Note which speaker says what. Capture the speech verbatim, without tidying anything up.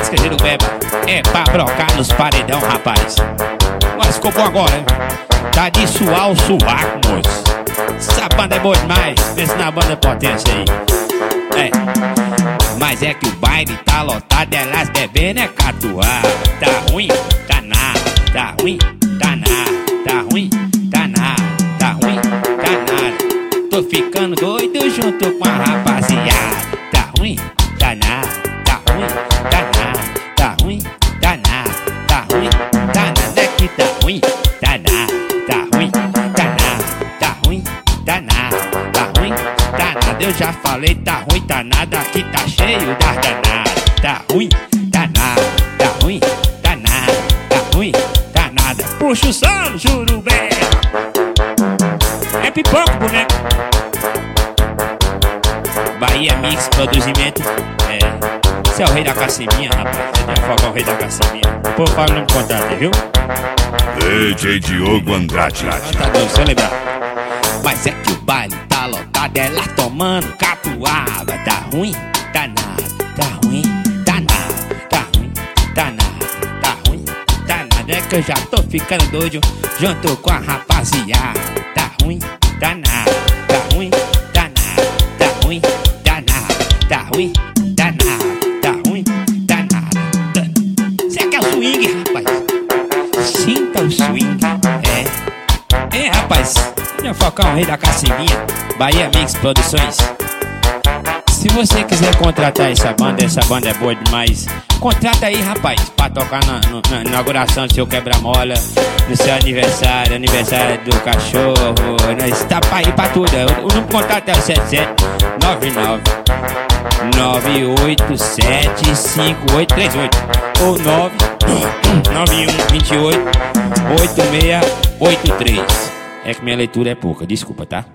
Speaker 1: esqueceram o beba. É pra brocar nos paredão, rapaz. Mas ficou bom agora, hein? Tá de suar o suvaco, moço. Essa banda é boa demais. Pensa na banda potência aí. É. Mas é que o baile tá lotado, elas bebendo é catuaba. Tá ruim, tá nada. Tá ruim, tá nada. Tá ruim, tá nada. Tá ruim, tá nada. Tô ficando doido junto com a rapaziada. Tá ruim, tá nada. Tá ruim, tá nada. Tá ruim, tá nada. Tá ruim, tá nada. É que tá ruim, tá nada. Tá ruim, tá nada. Tá ruim, tá nada. Tá ruim, tá nada. Eu já falei, tá ruim, tá nada. Aqui tá cheio das danadas. Tá ruim, tá nada. Tá ruim, tá nada. Tá ruim, tá nada. Puxa o som, juro bem. É pipoca, boneco. Bahia Mix Produzimento. É. Você é o rei da cacimbinha, rapaz. Você tem que focar o rei da cacimbinha. O povo fala no contrato, viu?
Speaker 2: D J Diogo Andrade.
Speaker 1: Tá doido, se eu lembrar. Mas é que o baile tá lotado, ela tomando catuaba. Tá ruim, tá nada. Tá ruim, tá nada. Tá ruim, tá nada. Tá ruim, tá nada. É que eu já tô ficando doido junto com a rapaziada. Tá ruim, tá nada. Tá ruim, tá nada. Tá ruim, tá nada. Tá ruim, tá nada. Tá ruim, tá nada. Você quer o swing, rapaz? Sinta o swing, é. É, rapaz, eu focar um rei da cacimbinha, Bahia Mix Produções. Se você quiser contratar essa banda, essa banda é boa demais. Contrata aí, rapaz, pra tocar na, na, na inauguração do seu quebra-mola, no seu aniversário, aniversário do cachorro. Nós tá pra ir pra tudo. O número de contato é o sete sete nove nove nove oito sete cinco oito três oito ou nove nove um dois oito oito seis oito três. É que minha leitura é pouca, desculpa, tá?